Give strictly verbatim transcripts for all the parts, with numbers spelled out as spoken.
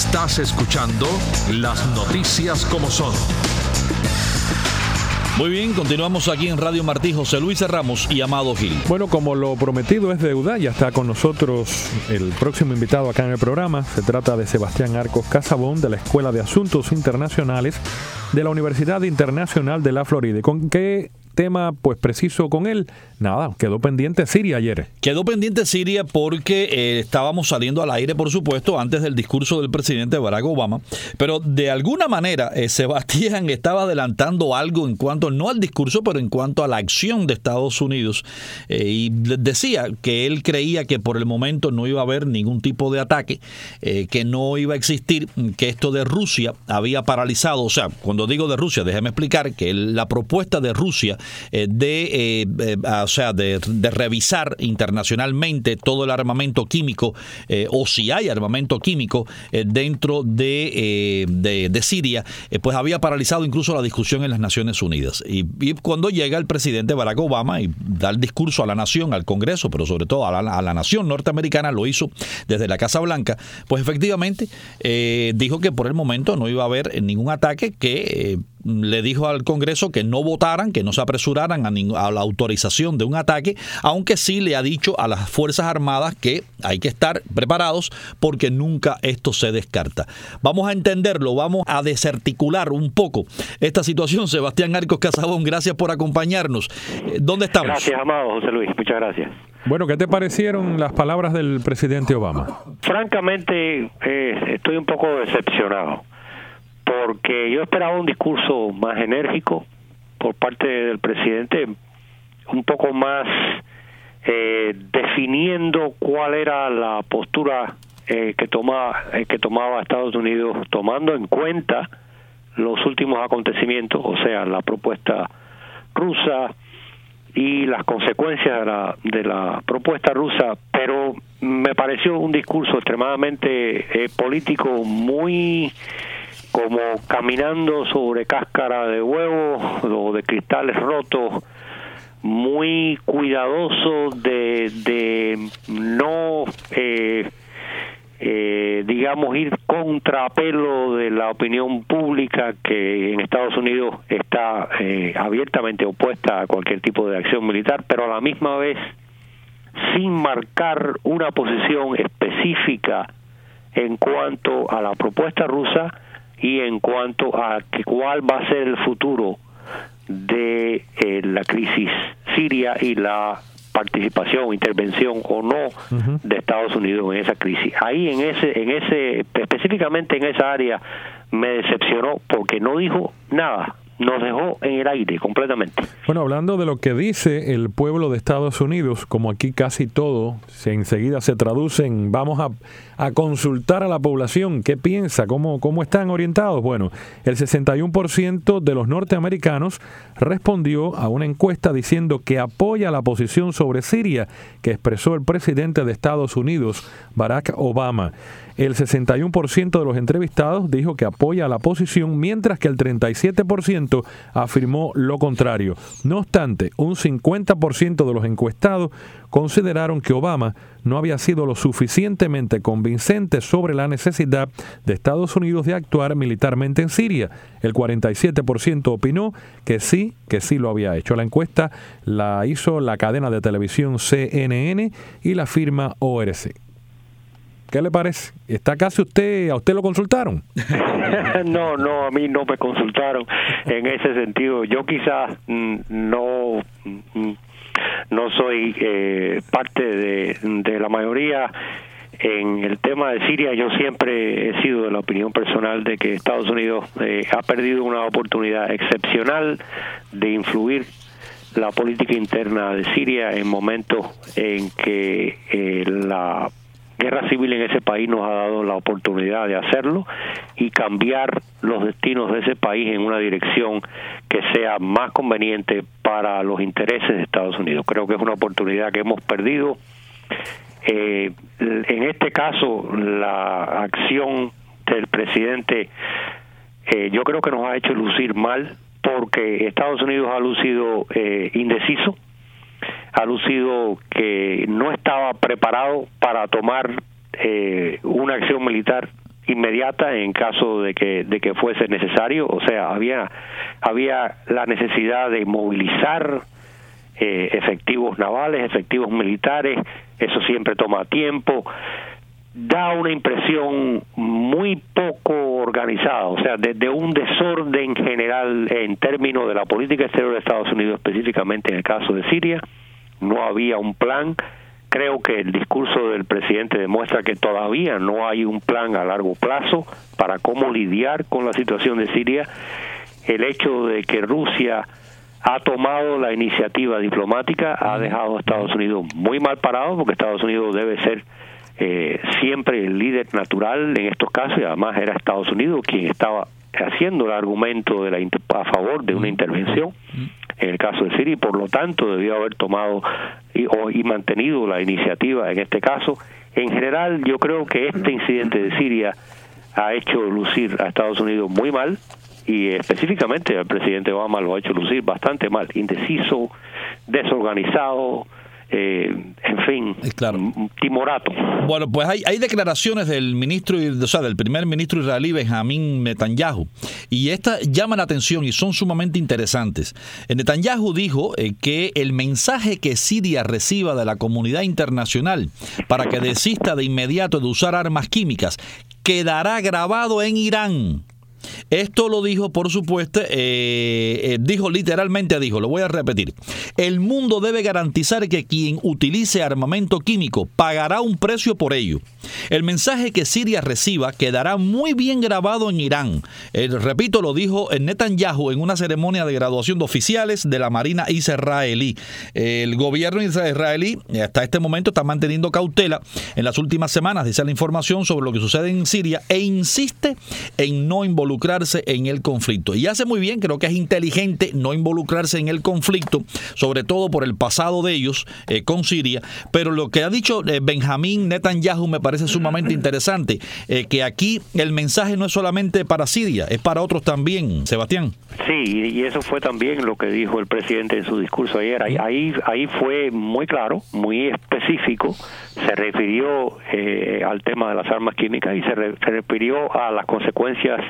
Estás escuchando Las Noticias como Son. Muy bien, continuamos aquí en Radio Martí. José Luis Ramos y Amado Gil. Bueno, como lo prometido es deuda, ya está con nosotros el próximo invitado acá en el programa. Se trata de Sebastián Arcos Casabón, de la Escuela de Asuntos Internacionales de la Universidad Internacional de la Florida. ¿Con qué tema pues preciso con él? Nada, quedó pendiente Siria ayer. Quedó pendiente Siria porque eh, estábamos saliendo al aire, por supuesto, antes del discurso del presidente Barack Obama, pero de alguna manera eh, Sebastián estaba adelantando algo en cuanto, no al discurso, pero en cuanto a la acción de Estados Unidos, eh, y decía que él creía que por el momento no iba a haber ningún tipo de ataque, eh, que no iba a existir, que esto de Rusia había paralizado. O sea, cuando digo de Rusia, déjeme explicar que la propuesta de Rusia eh, de eh, eh, o sea, de, de revisar internacionalmente todo el armamento químico, eh, o si hay armamento químico eh, dentro de, eh, de, de Siria, eh, pues había paralizado incluso la discusión en las Naciones Unidas. Y, y cuando llega el presidente Barack Obama y da el discurso a la nación, al Congreso, pero sobre todo a la, a la nación norteamericana, lo hizo desde la Casa Blanca, pues efectivamente eh, dijo que por el momento no iba a haber ningún ataque, que eh, le dijo al Congreso que no votaran, que no se apresuraran a, a la autorización de un ataque, aunque sí le ha dicho a las Fuerzas Armadas que hay que estar preparados porque nunca esto se descarta. Vamos a entenderlo, vamos a desarticular un poco esta situación. Sebastián Arcos Casabón, gracias por acompañarnos. ¿Dónde estamos? Gracias, amado José Luis, muchas gracias. Bueno, ¿qué te parecieron las palabras del presidente Obama? Francamente, eh, estoy un poco decepcionado, porque yo esperaba un discurso más enérgico por parte del presidente, un poco más eh, definiendo cuál era la postura eh, que tomaba eh, que tomaba Estados Unidos, tomando en cuenta los últimos acontecimientos, o sea, la propuesta rusa y las consecuencias de la, de la propuesta rusa. Pero me pareció un discurso extremadamente eh, político, muy como caminando sobre cáscara de huevo o de cristales rotos, muy cuidadoso de, de no, eh, eh, digamos, ir contrapelo de la opinión pública, que en Estados Unidos está eh, abiertamente opuesta a cualquier tipo de acción militar, pero a la misma vez sin marcar una posición específica en cuanto a la propuesta rusa y en cuanto a que cuál va a ser el futuro de eh, la crisis siria y la participación, intervención o no uh-huh. de Estados Unidos en esa crisis. Ahí en ese, en ese, específicamente en esa área me decepcionó porque no dijo nada, nos dejó en el aire completamente. Bueno, hablando de lo que dice el pueblo de Estados Unidos, como aquí casi todo se enseguida se traduce en vamos a, a consultar a la población, ¿qué piensa? ¿Cómo, cómo están orientados? Bueno, el sesenta y uno por ciento de los norteamericanos respondió a una encuesta diciendo que apoya la posición sobre Siria que expresó el presidente de Estados Unidos, Barack Obama. El sesenta y uno por ciento de los entrevistados dijo que apoya la posición, mientras que el treinta y siete por ciento afirmó lo contrario. No obstante, un cincuenta por ciento de los encuestados consideraron que Obama no había sido lo suficientemente convincente sobre la necesidad de Estados Unidos de actuar militarmente en Siria. El cuarenta y siete por ciento opinó que sí, que sí lo había hecho. La encuesta la hizo la cadena de televisión C N N y la firma O R C. ¿Qué le parece? ¿Está casi usted, a usted lo consultaron? No, no, a mí no me consultaron en ese sentido. Yo quizás mm, no mm, no soy eh, parte de, de la mayoría en el tema de Siria. Yo siempre he sido de la opinión personal de que Estados Unidos eh, ha perdido una oportunidad excepcional de influir la política interna de Siria en momentos en que eh, la guerra civil en ese país nos ha dado la oportunidad de hacerlo y cambiar los destinos de ese país en una dirección que sea más conveniente para los intereses de Estados Unidos. Creo que es una oportunidad que hemos perdido. Eh, en este caso, la acción del presidente eh, yo creo que nos ha hecho lucir mal, porque Estados Unidos ha lucido eh, indeciso, ha lucido que no estaba preparado para tomar eh, una acción militar inmediata en caso de que de que fuese necesario. O sea, había había la necesidad de movilizar eh, efectivos navales, efectivos militares. Eso siempre toma tiempo. Da una impresión muy poco organizada, o sea, de, de un desorden general en términos de la política exterior de Estados Unidos, específicamente en el caso de Siria. No había un plan. Creo que el discurso del presidente demuestra que todavía no hay un plan a largo plazo para cómo lidiar con la situación de Siria. El hecho de que Rusia ha tomado la iniciativa diplomática ha dejado a Estados Unidos muy mal parado, porque Estados Unidos debe ser eh, siempre el líder natural en estos casos, y además era Estados Unidos quien estaba haciendo el argumento de la a favor de una intervención en el caso de Siria, y por lo tanto debió haber tomado y, o, y mantenido la iniciativa en este caso. En general, yo creo que este incidente de Siria ha hecho lucir a Estados Unidos muy mal, y específicamente al presidente Obama lo ha hecho lucir bastante mal, indeciso, desorganizado, eh, en fin, claro. timorato. Bueno, pues hay, hay declaraciones del ministro, o sea, del primer ministro israelí Benjamín Netanyahu, y estas llaman la atención y son sumamente interesantes. Netanyahu dijo eh, que el mensaje que Siria reciba de la comunidad internacional para que desista de inmediato de usar armas químicas quedará grabado en Irán. Esto lo dijo, por supuesto, eh, eh, dijo literalmente, dijo, lo voy a repetir: el mundo debe garantizar que quien utilice armamento químico pagará un precio por ello. El mensaje que Siria reciba quedará muy bien grabado en Irán. Eh, repito, lo dijo Netanyahu en una ceremonia de graduación de oficiales de la Marina israelí. Eh, el gobierno israelí hasta este momento está manteniendo cautela en las últimas semanas, dice la información, sobre lo que sucede en Siria, e insiste en no involucrarse involucrarse en el conflicto. Y hace muy bien, creo que es inteligente no involucrarse en el conflicto, sobre todo por el pasado de ellos eh, con Siria. Pero lo que ha dicho eh, Benjamín Netanyahu me parece sumamente interesante, eh, que aquí el mensaje no es solamente para Siria, es para otros también, Sebastián. Sí, y eso fue también lo que dijo el presidente en su discurso ayer. Ahí, ahí, ahí fue muy claro, muy específico. Se refirió eh, al tema de las armas químicas y se, re, se refirió a las consecuencias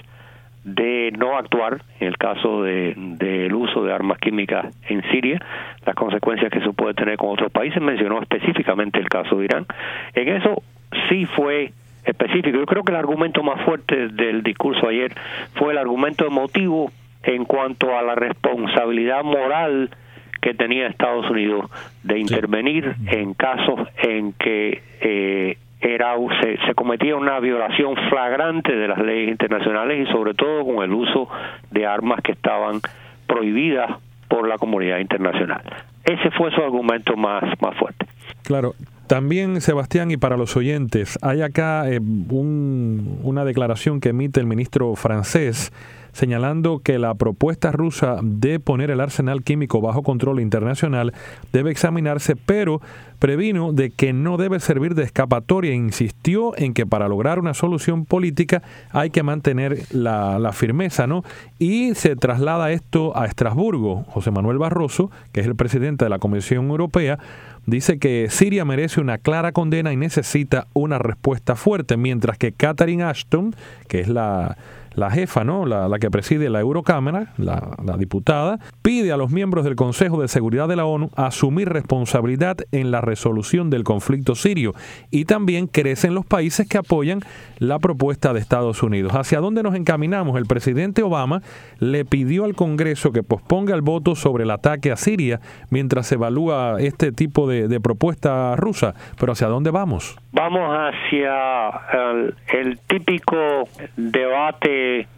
de no actuar en el caso de del uso de armas químicas en Siria, las consecuencias que eso puede tener con otros países. Mencionó específicamente el caso de Irán. En eso sí fue específico. Yo creo que el argumento más fuerte del discurso ayer fue el argumento emotivo en cuanto a la responsabilidad moral que tenía Estados Unidos de intervenir en casos en que eh, era se, se cometía una violación flagrante de las leyes internacionales, y sobre todo con el uso de armas que estaban prohibidas por la comunidad internacional. Ese fue su argumento más, más fuerte. Claro. También, Sebastián, y para los oyentes, hay acá eh, un, una declaración que emite el ministro francés señalando que la propuesta rusa de poner el arsenal químico bajo control internacional debe examinarse, pero previno de que no debe servir de escapatoria e insistió en que para lograr una solución política hay que mantener la, la firmeza, ¿no? Y se traslada esto a Estrasburgo. José Manuel Barroso, que es el presidente de la Comisión Europea, dice que Siria merece una clara condena y necesita una respuesta fuerte, mientras que Catherine Ashton, que es la, la jefa, ¿no? la, la que preside la Eurocámara, la, la diputada, pide a los miembros del Consejo de Seguridad de la ONU asumir responsabilidad en la resolución del conflicto sirio, y también crecen los países que apoyan la propuesta de Estados Unidos. ¿Hacia dónde nos encaminamos? El presidente Obama le pidió al Congreso que posponga el voto sobre el ataque a Siria mientras se evalúa este tipo de de propuesta rusa, pero ¿hacia dónde vamos? Vamos hacia el, el típico debate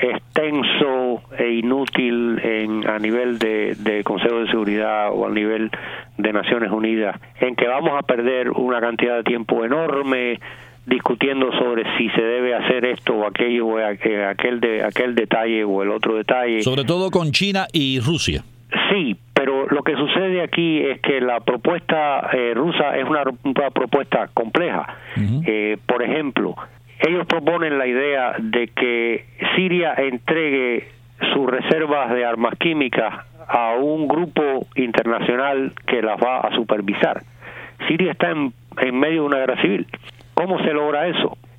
extenso e inútil en a nivel de, de Consejo de Seguridad o a nivel de Naciones Unidas, en que vamos a perder una cantidad de tiempo enorme discutiendo sobre si se debe hacer esto o aquello o aquel de aquel detalle o el otro detalle. Sobre todo con China y Rusia. Sí, pero lo que sucede aquí es que la propuesta eh, rusa es una, una propuesta compleja. Uh-huh. Eh, por ejemplo, ellos proponen la idea de que Siria entregue sus reservas de armas químicas a un grupo internacional que las va a supervisar. Siria está en, en medio de una guerra civil. ¿Cómo se logra eso?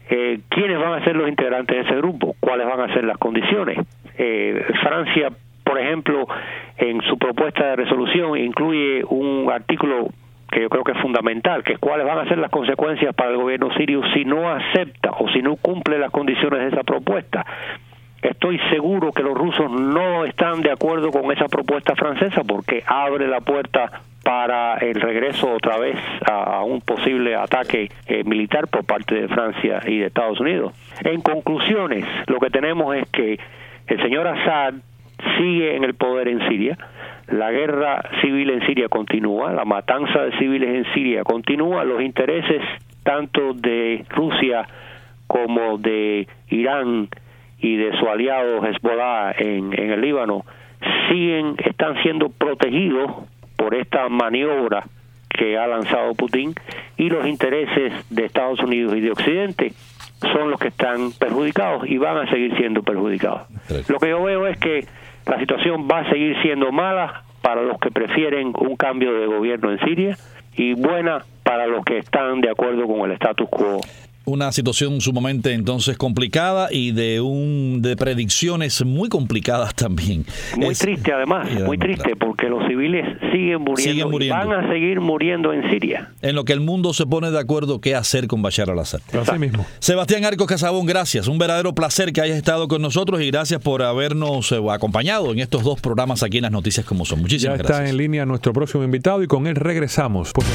eh, ¿quiénes van a ser los integrantes de ese grupo? ¿Cuáles van a ser las condiciones? Eh, Francia, por ejemplo, en su propuesta de resolución incluye un artículo que yo creo que es fundamental, que es cuáles van a ser las consecuencias para el gobierno sirio si no acepta o si no cumple las condiciones de esa propuesta. Estoy seguro que los rusos no están de acuerdo con esa propuesta francesa porque abre la puerta para el regreso otra vez a, a un posible ataque eh, militar por parte de Francia y de Estados Unidos. En conclusiones, lo que tenemos es que el señor Assad sigue en el poder en Siria. La guerra civil en Siria continúa, la matanza de civiles en Siria continúa, los intereses tanto de Rusia como de Irán y de su aliado Hezbollah en, en el Líbano siguen, están siendo protegidos por esta maniobra que ha lanzado Putin, y los intereses de Estados Unidos y de Occidente son los que están perjudicados y van a seguir siendo perjudicados. Lo que yo veo es que la situación va a seguir siendo mala para los que prefieren un cambio de gobierno en Siria y buena para los que están de acuerdo con el status quo. Una situación sumamente entonces complicada y de un de predicciones muy complicadas también. Muy es, triste además, además, muy triste, claro, porque los civiles siguen muriendo, siguen muriendo y van a seguir muriendo en Siria. En lo que el mundo se pone de acuerdo qué hacer con Bashar al-Assad. Así mismo. Sebastián Arcos Casabón, gracias. Un verdadero placer que hayas estado con nosotros y gracias por habernos eh, acompañado en estos dos programas aquí en Las Noticias Como Son. Muchísimas ya gracias. Ya está en línea nuestro próximo invitado y con él regresamos. Por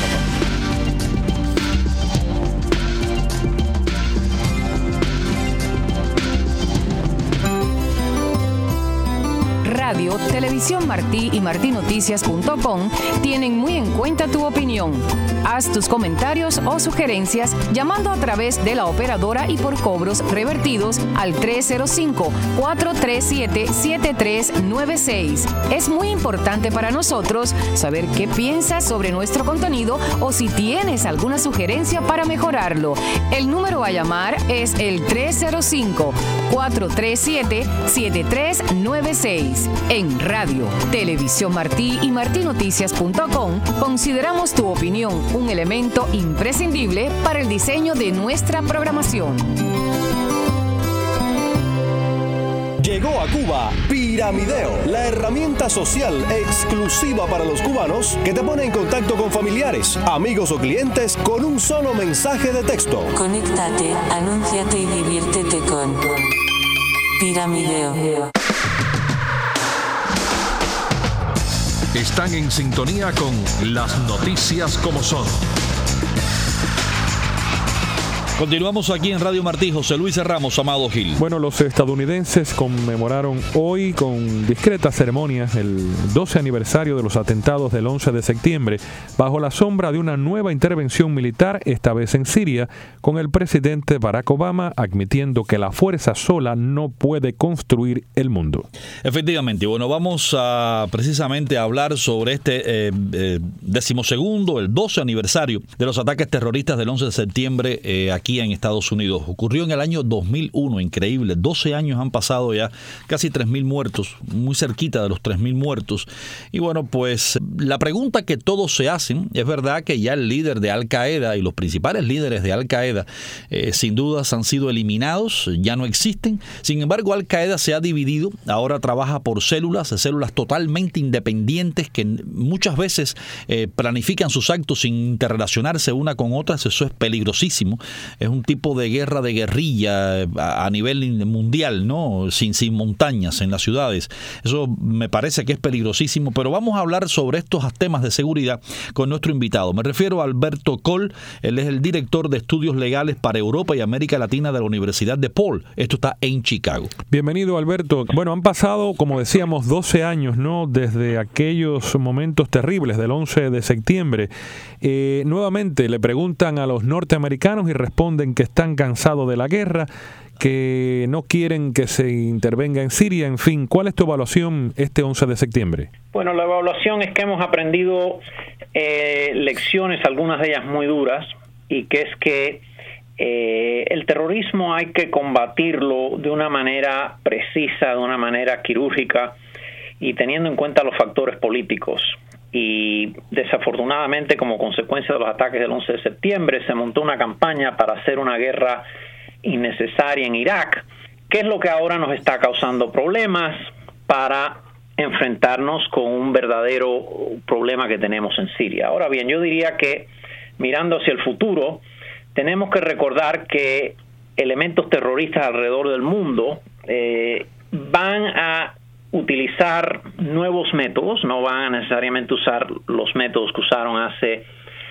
Radio, Televisión Martí y martí noticias punto com tienen muy en cuenta tu opinión. Haz tus comentarios o sugerencias llamando a través de la operadora y por cobros revertidos al tres cero cinco, cuatro tres siete, siete tres nueve seis. Es muy importante para nosotros saber qué piensas sobre nuestro contenido o si tienes alguna sugerencia para mejorarlo. El número a llamar es el tres cero cinco, cuatro tres siete, siete tres nueve seis. En Radio, Televisión Martí y martí noticias punto com consideramos tu opinión un elemento imprescindible para el diseño de nuestra programación. Llegó a Cuba Piramideo, la herramienta social exclusiva para los cubanos que te pone en contacto con familiares, amigos o clientes con un solo mensaje de texto. Conéctate, anúnciate y diviértete con Piramideo. Están en sintonía con Las Noticias Como Son. Continuamos aquí en Radio Martí. José Luis Ramos, Amado Gil. Bueno, los estadounidenses conmemoraron hoy con discretas ceremonias el doce aniversario de los atentados del once de septiembre, bajo la sombra de una nueva intervención militar, esta vez en Siria, con el presidente Barack Obama admitiendo que la fuerza sola no puede construir el mundo. Efectivamente, bueno, vamos a precisamente a hablar sobre este eh, eh, decimosegundo, el doce aniversario de los ataques terroristas del once de septiembre eh, aquí en Estados Unidos. Ocurrió en el año dos mil uno, increíble. doce años han pasado ya, casi tres mil muertos, muy cerquita de los tres mil muertos. Y bueno, pues la pregunta que todos se hacen, es verdad que ya el líder de Al Qaeda y los principales líderes de Al Qaeda eh, sin dudas han sido eliminados, ya no existen. Sin embargo, Al Qaeda se ha dividido, ahora trabaja por células, células totalmente independientes que muchas veces eh, planifican sus actos sin interrelacionarse una con otras. Eso es peligrosísimo. Es un tipo de guerra de guerrilla a, a nivel mundial, ¿no? Sin, sin montañas en las ciudades. Eso me parece que es peligrosísimo, pero vamos a hablar sobre estos temas de seguridad con nuestro invitado. Me refiero a Alberto Coll. Él es el director de estudios legales para Europa y América Latina de la Universidad DePaul. Esto está en Chicago. Bienvenido, Alberto. Bueno, han pasado, como decíamos, doce años, ¿no? Desde aquellos momentos terribles del once de septiembre. Eh, nuevamente le preguntan a los norteamericanos y responden que están cansados de la guerra, que no quieren que se intervenga en Siria. En fin, ¿cuál es tu evaluación este once de septiembre? Bueno, la evaluación es que hemos aprendido eh, lecciones, algunas de ellas muy duras, y que es que eh, el terrorismo hay que combatirlo de una manera precisa, de una manera quirúrgica y teniendo en cuenta los factores políticos. Y desafortunadamente, como consecuencia de los ataques del once de septiembre, se montó una campaña para hacer una guerra innecesaria en Irak, que es lo que ahora nos está causando problemas para enfrentarnos con un verdadero problema que tenemos en Siria. Ahora bien, yo diría que mirando hacia el futuro, tenemos que recordar que elementos terroristas alrededor del mundo eh, van a utilizar nuevos métodos, no van a necesariamente usar los métodos que usaron hace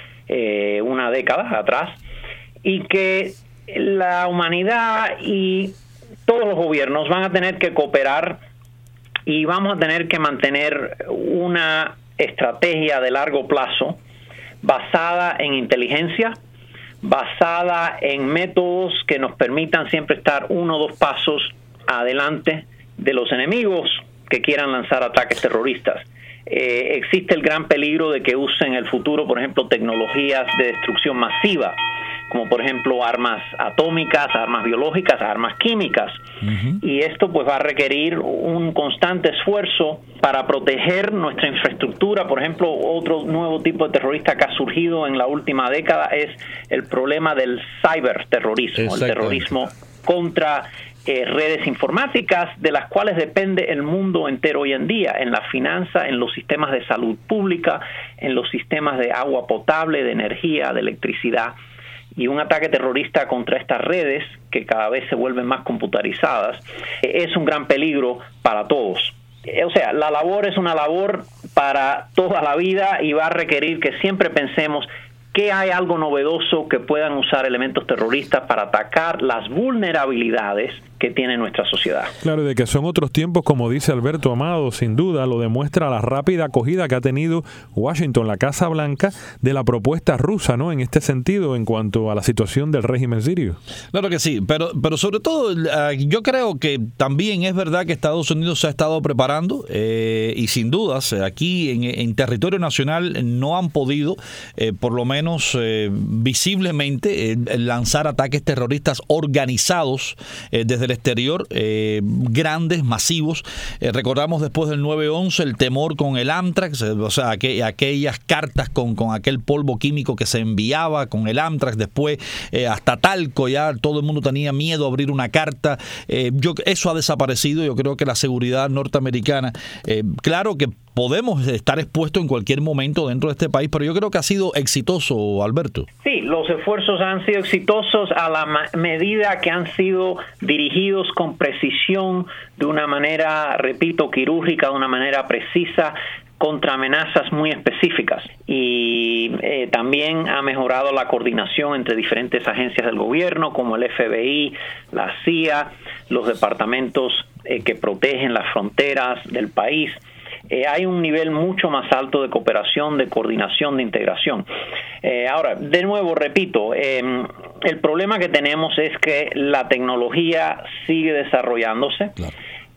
eh, una década atrás, y que la humanidad y todos los gobiernos van a tener que cooperar y vamos a tener que mantener una estrategia de largo plazo basada en inteligencia, basada en métodos que nos permitan siempre estar uno o dos pasos adelante de los enemigos que quieran lanzar ataques terroristas. Eh, existe el gran peligro de que usen en el futuro, por ejemplo, tecnologías de destrucción masiva, como por ejemplo armas atómicas, armas biológicas, armas químicas. Uh-huh. Y esto pues va a requerir un constante esfuerzo para proteger nuestra infraestructura. Por ejemplo, otro nuevo tipo de terrorista que ha surgido en la última década es el problema del ciberterrorismo, el terrorismo contra eh, redes informáticas, de las cuales depende el mundo entero hoy en día, en la finanza, en los sistemas de salud pública, en los sistemas de agua potable, de energía, de electricidad. Y un ataque terrorista contra estas redes, que cada vez se vuelven más computarizadas, es un gran peligro para todos. O sea, la labor es una labor para toda la vida y va a requerir que siempre pensemos que hay algo novedoso que puedan usar elementos terroristas para atacar las vulnerabilidades que tiene nuestra sociedad. Claro, de que son otros tiempos, como dice Alberto Amado, sin duda lo demuestra la rápida acogida que ha tenido Washington, la Casa Blanca, de la propuesta rusa, ¿no? En este sentido, en cuanto a la situación del régimen sirio. Claro que sí, pero, pero sobre todo uh, yo creo que también es verdad que Estados Unidos se ha estado preparando eh, y sin dudas aquí en, en territorio nacional no han podido, eh, por lo menos eh, visiblemente, eh, lanzar ataques terroristas organizados eh, desde el exterior, eh, grandes, masivos. Eh, recordamos después del nueve once el temor con el Amtrax, eh, o sea, aqu- aquellas cartas con, con aquel polvo químico que se enviaba con el Amtrax, después eh, hasta Talco, ya todo el mundo tenía miedo a abrir una carta. Eh, yo, eso ha desaparecido. Yo creo que la seguridad norteamericana, eh, claro que podemos estar expuestos en cualquier momento dentro de este país, pero yo creo que ha sido exitoso, Alberto. Sí, los esfuerzos han sido exitosos a la ma- medida que han sido dirigidos con precisión, de una manera, repito, quirúrgica, de una manera precisa, contra amenazas muy específicas. Y eh, también ha mejorado la coordinación entre diferentes agencias del gobierno, como el F B I, la C I A, los departamentos eh, que protegen las fronteras del país. Eh, hay un nivel mucho más alto de cooperación, de coordinación, de integración. Eh, ahora, de nuevo, repito, eh, el problema que tenemos es que la tecnología sigue desarrollándose. Claro.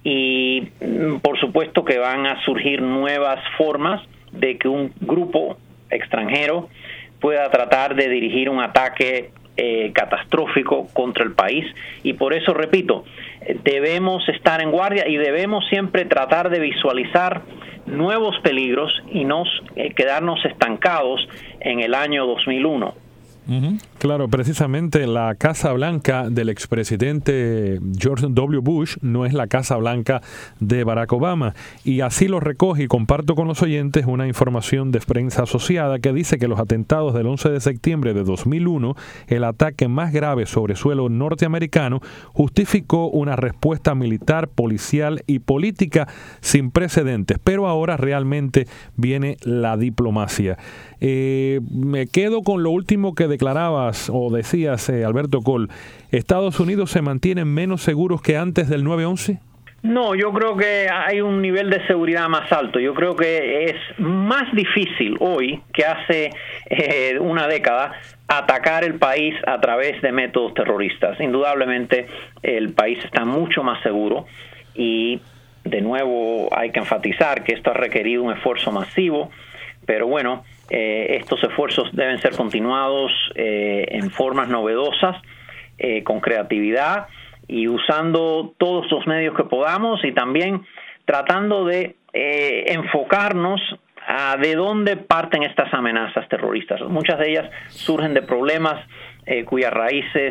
Y por supuesto que van a surgir nuevas formas de que un grupo extranjero pueda tratar de dirigir un ataque eh, catastrófico contra el país, y por eso, repito, debemos estar en guardia y debemos siempre tratar de visualizar nuevos peligros y no eh, quedarnos estancados en el año dos mil uno. Uh-huh. Claro, precisamente la Casa Blanca del expresidente George W. Bush no es la Casa Blanca de Barack Obama, y así lo recoge y comparto con los oyentes una información de prensa asociada que dice que los atentados del once de septiembre de dos mil uno, el ataque más grave sobre suelo norteamericano, justificó una respuesta militar, policial y política sin precedentes, pero ahora realmente viene la diplomacia. Eh, me quedo con lo último que declarabas o decías, eh, Alberto Col. ¿Estados Unidos se mantienen menos seguros que antes del nueve once? No, yo creo que hay un nivel de seguridad más alto. Yo creo que es más difícil hoy que hace eh, una década atacar el país a través de métodos terroristas. Indudablemente el país está mucho más seguro, y de nuevo hay que enfatizar que esto ha requerido un esfuerzo masivo, pero bueno, Eh, estos esfuerzos deben ser continuados eh, en formas novedosas, eh, con creatividad y usando todos los medios que podamos, y también tratando de eh, enfocarnos a de dónde parten estas amenazas terroristas. Muchas de ellas surgen de problemas eh, cuyas raíces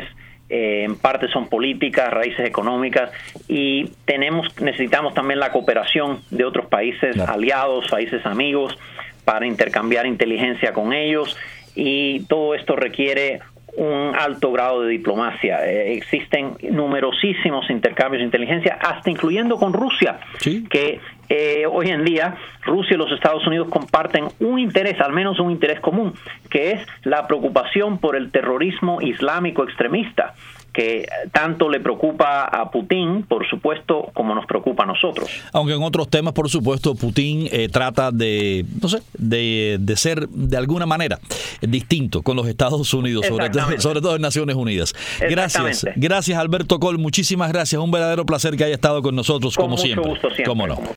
eh, en parte son políticas, raíces económicas, y tenemos necesitamos también la cooperación de otros países claro. aliados, países amigos, para intercambiar inteligencia con ellos, y todo esto requiere un alto grado de diplomacia. Eh, existen numerosísimos intercambios de inteligencia, hasta incluyendo con Rusia, ¿sí? que eh, hoy en día Rusia y los Estados Unidos comparten un interés, al menos un interés común, que es la preocupación por el terrorismo islámico extremista, que tanto le preocupa a Putin, por supuesto, como nos preocupa a nosotros. Aunque en otros temas, por supuesto, Putin eh, trata de, no sé, de, de ser de alguna manera distinto con los Estados Unidos, sobre todo, sobre todo en Naciones Unidas. Gracias, gracias Alberto Coll, muchísimas gracias, un verdadero placer que haya estado con nosotros, con como mucho siempre. Gusto siempre. ¿Cómo no?